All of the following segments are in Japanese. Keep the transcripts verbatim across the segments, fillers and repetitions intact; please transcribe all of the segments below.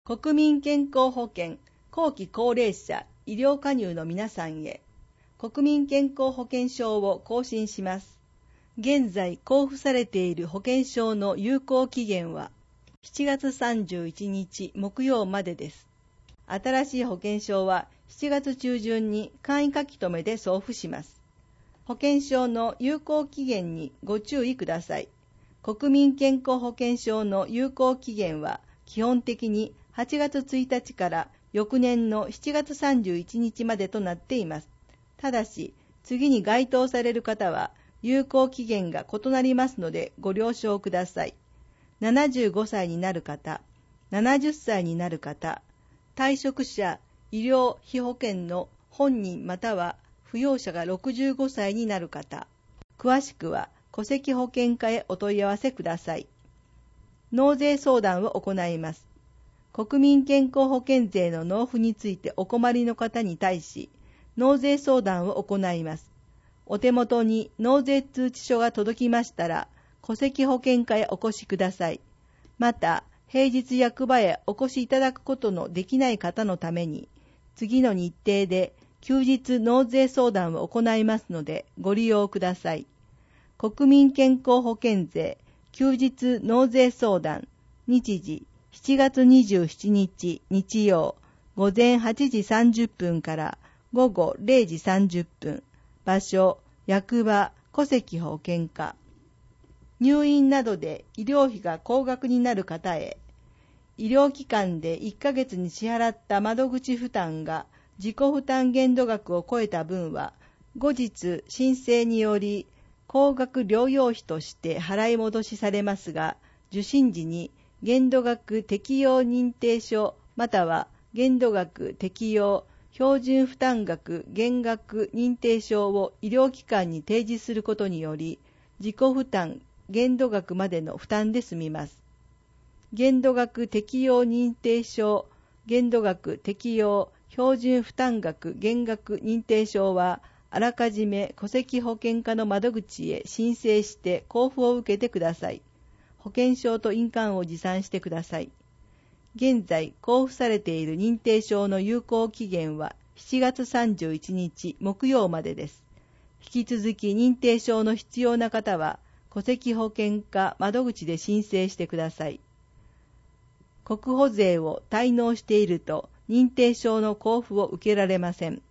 国民健康保険後期高齢者医療加入の皆さんへ、国民健康保険証を更新します。現在交付されている保険証の有効期限はしちがつさんじゅういちにち木曜までです。新しい保険証はしちがつ中旬に簡易書き留めで送付します。保険証の有効期限にご注意ください。国民健康保険証の有効期限は基本的にはちがつついたちから翌年のしちがつさんじゅういちにちまでとなっています。ただし、次に該当される方は有効期限が異なりますのでご了承ください。ななじゅうごさいになる方、ななじゅっさいになる方、退職者、医療費保険の本人または扶養者がろくじゅうごさいになる方、詳しくは戸籍保険課へお問い合わせください。納税相談を行います。国民健康保険税の納付についてお困りの方に対し、納税相談を行います。お手元に納税通知書が届きましたら、戸籍保険課へお越しください。また、平日役場へお越しいただくことのできない方のために、次の日程で休日納税相談を行いますのでご利用ください。国民健康保険税休日納税相談、日時しちがつにじゅうしちにち日曜午前はちじさんじゅっぷんから午後れいじさんじゅっぷん、場所役場戸籍保険課。入院などで医療費が高額になる方へ、医療機関でいっかげつに支払った窓口負担が自己負担限度額を超えた分は、後日申請により高額療養費として払い戻しされますが、受診時に限度額適用認定書または限度額適用標準負担額減額認定証を医療機関に提示することにより、自己負担限度額までの負担で済みます。限度額適用認定証、限度額適用標準負担額減額認定証は、あらかじめ戸籍保険課の窓口へ申請して交付を受けてください。保険証と印鑑を持参してください。現在交付されている認定証の有効期限はしちがつさんじゅういちにち木曜までです。引き続き認定証の必要な方は、戸籍保険課窓口で申請してください。国保税を滞納していると認定証の交付を受けられません。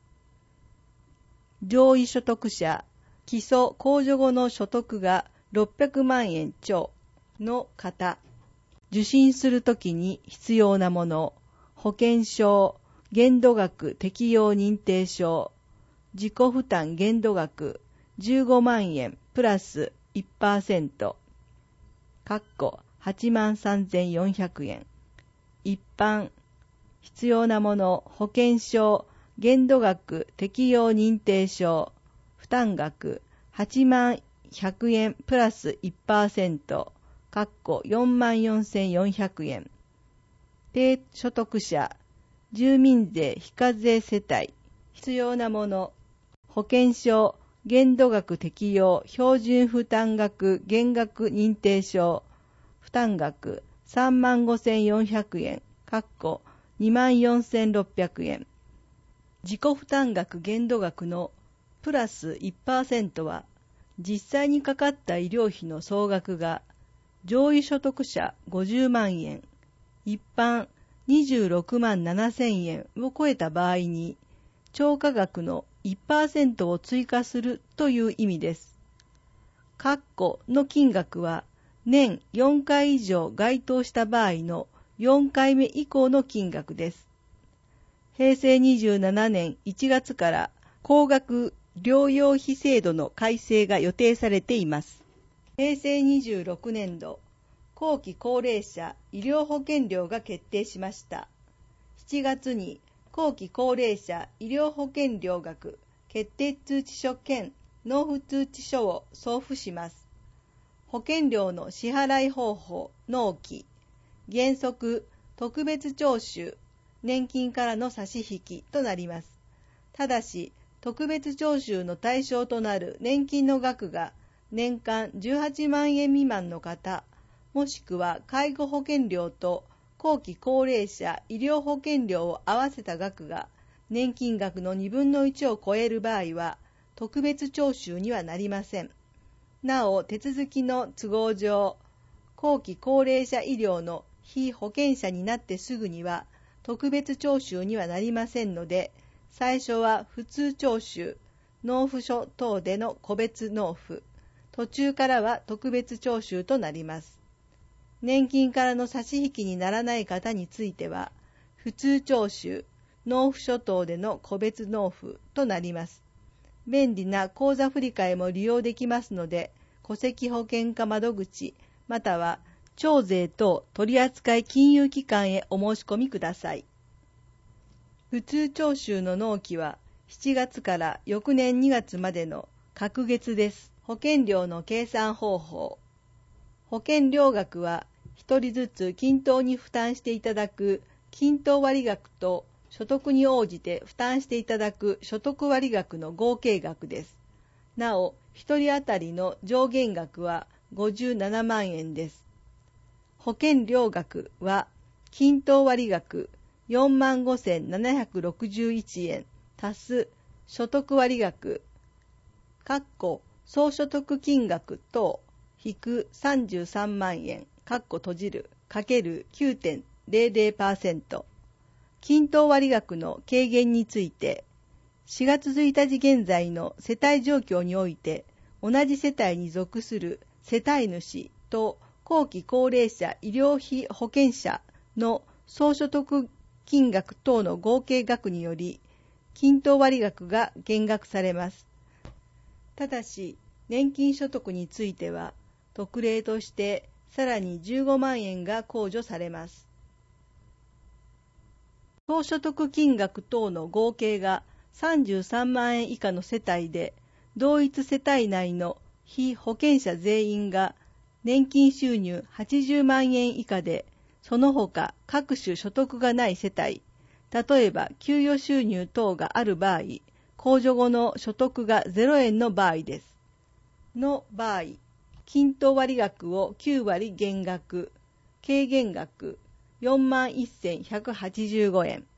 上位所得者、基礎控除後の所得がろっぴゃくまんえん超の方、受診するときに必要なもの、保険証、限度額適用認定証、自己負担限度額じゅうごまんえんプラス いちパーセント、かっこはちまんさんぜんよんひゃくえん、一般、必要なもの、保険証、限度額適用認定証、負担額はちまんひゃくえんプラス いちパーセント、かっこよんまんよんせんよんひゃくえん。低所得者、住民税非課税世帯、必要なもの、保険証、限度額適用標準負担額減額認定証、負担額さんまんごせんよんひゃくえん、かっこにまんよんせんろっぴゃくえん。自己負担額限度額のプラス いちパーセント は、実際にかかった医療費の総額が上位所得者ごじゅうまんえん、一般にじゅうろくまんななせんえんを超えた場合に、超過額の いちパーセント を追加するという意味です。括弧の金額は年よんかい以上該当した場合のよんかいめ以降の金額です。へいせいにじゅうななねんいちがつから高額療養費制度の改正が予定されています。へいせいにじゅうろくねんど、後期高齢者医療保険料が決定しました。しちがつに後期高齢者医療保険料額決定通知書兼納付通知書を送付します。保険料の支払い方法、納期、原則、特別徴収、年金からの差し引きとなります。ただし、特別徴収の対象となる年金の額が年間じゅうはちまんえん未満の方、もしくは介護保険料と後期高齢者医療保険料を合わせた額が年金額のにぶんのいちを超える場合は特別徴収にはなりません。なお、手続きの都合上、後期高齢者医療の被保険者になってすぐには特別徴収にはなりませんので、最初は普通徴収、納付書等での個別納付、途中からは特別徴収となります。年金からの差し引きにならない方については、普通徴収、納付書等での個別納付となります。便利な口座振替も利用できますので、戸籍保険課窓口、または徴税等取扱金融機関へお申し込みください。普通徴収の納期はしちがつから翌年にがつまでの隔月です。保険料の計算方法。保険料額はひとりずつ均等に負担していただく均等割額と所得に応じて負担していただく所得割額の合計額です。なお、ひとり当たりの上限額はごじゅうななまんえんです。保険料額は均等割額よんまんごせんななひゃくろくじゅういちえん足す所得割額（総所得金額等引くさんじゅうさんまんえんかける きゅうてんぜろぜろパーセント）均等割額の軽減について、しがつついたち現在の世帯状況において、同じ世帯に属する世帯主と後期高齢者医療費保険者の総所得金額等の合計額により、均等割額が減額されます。ただし、年金所得については、特例としてさらにじゅうごまんえんが控除されます。総所得金額等の合計がさんじゅうさんまんえん以下の世帯で、同一世帯内の被保険者全員が年金収入はちじゅうまんえん以下で、その他各種所得がない世帯、例えば給与収入等がある場合、控除後の所得がゼロえんの場合です。の場合、均等割額をきゅうわり減額、軽減額よんまんせんひゃくはちじゅうごえん。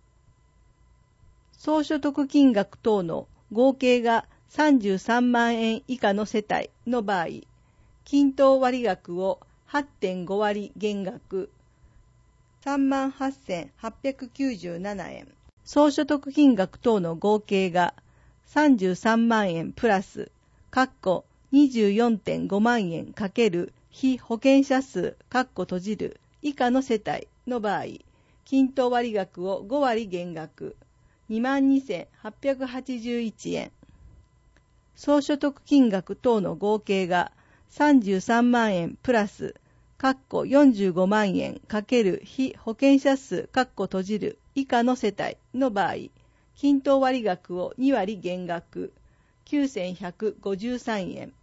総所得金額等の合計がさんじゅうさんまんえん以下の世帯の場合、均等割額を はってんごわり減額、さんまんはっせんはっぴゃくきゅうじゅうななえん。総所得金額等の合計がさんじゅうさんまんえんプラス、にじゅうよんてんごまんえんかける被保険者数、以下の世帯の場合、均等割額をごわり減額、にまんにせんはっぴゃくはちじゅういちえん。総所得金額等の合計がさんじゅうさんまんえんプラス、よんじゅうごまんえんかける被保険者数、以下の世帯の場合、均等割額をにわり減額、きゅうせんひゃくごじゅうさんえん。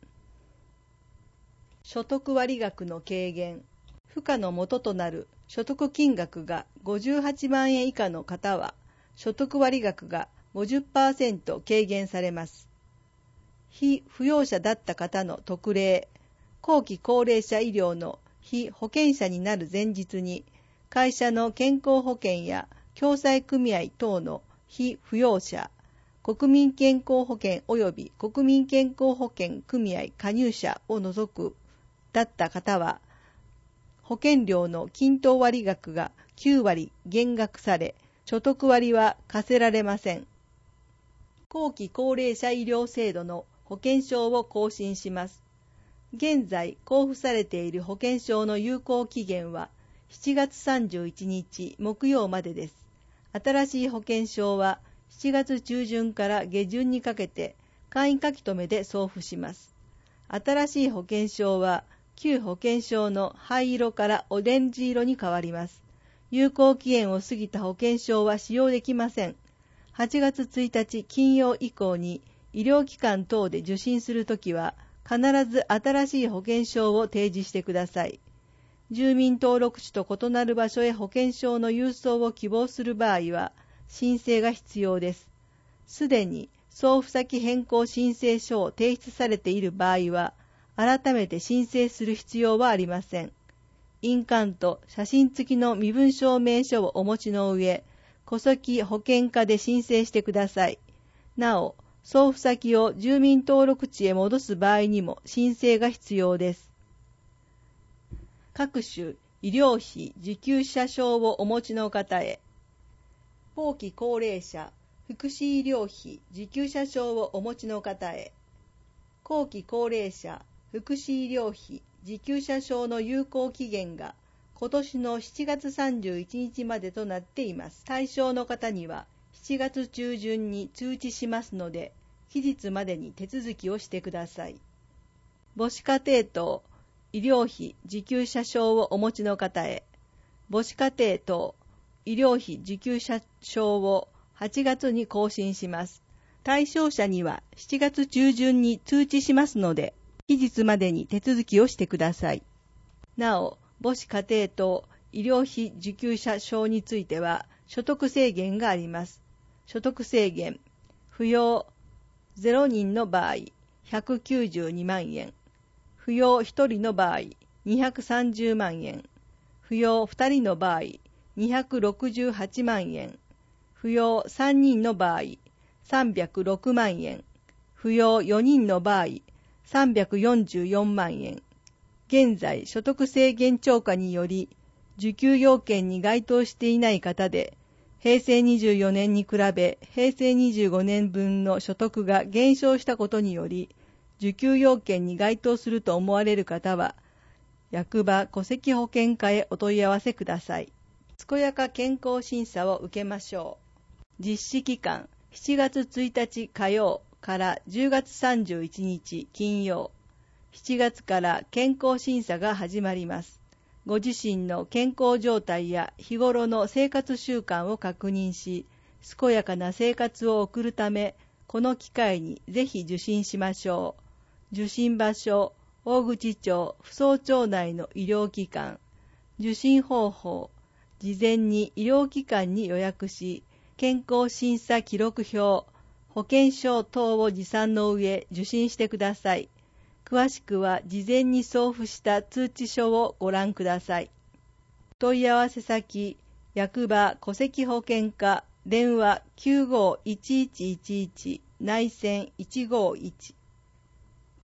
所得割額の軽減。付加の元となる所得金額がごじゅうはちまんえん以下の方は、所得割額が ごじゅっパーセント 軽減されます。被扶養者だった方の特例、後期高齢者医療の被保険者になる前日に、会社の健康保険や共済組合等の被扶養者、国民健康保険及び国民健康保険組合加入者を除くだった方は、保険料の均等割額がきゅうわり減額され、所得割は課せられません。後期高齢者医療制度の保険証を更新します。現在交付されている保険証の有効期限はしちがつさんじゅういちにち木曜までです。新しい保険証はしちがつちゅうじゅんから下旬にかけて簡易書留で送付します。新しい保険証は旧保険証の灰色からオレンジ色に変わります。有効期限を過ぎた保険証は使用できません。はちがつついたち金曜以降に医療機関等で受診するときは必ず新しい保険証を提示してください。住民登録地と異なる場所へ保険証の郵送を希望する場合は申請が必要です。すでに送付先変更申請書を提出されている場合は改めて申請する必要はありません。 印鑑と写真付きの身分証明書をお持ちの上、戸籍保険課で申請してください。なお、送付先を住民登録地へ戻す場合にも申請が必要です。各種医療費受給者証をお持ちの方へ、後期高齢者福祉医療費受給者証をお持ちの方へ、後期高齢者福祉医療費受給者証の有効期限が今年のしちがつさんじゅういちにちまでとなっています。対象の方にはしちがつ中旬に通知しますので、期日までに手続きをしてください。母子家庭等医療費受給者証をお持ちの方へ、母子家庭等医療費受給者証をはちがつに更新します。対象者にはしちがつ中旬に通知しますので、期日までに手続きをしてください。なお、母子家庭等医療費受給者証については所得制限があります。所得制限、扶養ゼロにんの場合ひゃくきゅうじゅうにまんえん、扶養ひとりの場合にひゃくさんじゅうまんえん、扶養ふたりの場合にひゃくろくじゅうはちまんえん、扶養さんにんの場合さんびゃくろくまんえん、扶養よにんの場合さんびゃくよんじゅうよんまんえん。現在所得制限超過により受給要件に該当していない方で、平成にじゅうよねんに比べ平成にじゅうごねんぶんの所得が減少したことにより、受給要件に該当すると思われる方は、役場戸籍保険課へお問い合わせください。健やか健康審査を受けましょう。実施期間、しちがつついたち火曜からじゅうがつさんじゅういちにち金曜。しちがつから健康審査が始まります。ご自身の健康状態や日頃の生活習慣を確認し、健やかな生活を送るため、この機会にぜひ受診しましょう。受診場所、大口町扶桑町内の医療機関。受診方法、事前に医療機関に予約し、健康審査記録表、保険証等を持参の上受診してください。詳しくは事前に送付した通知書をご覧ください。問い合わせ先、役場戸籍保険課、電話きゅうごいちいちいちいち内線いちごいち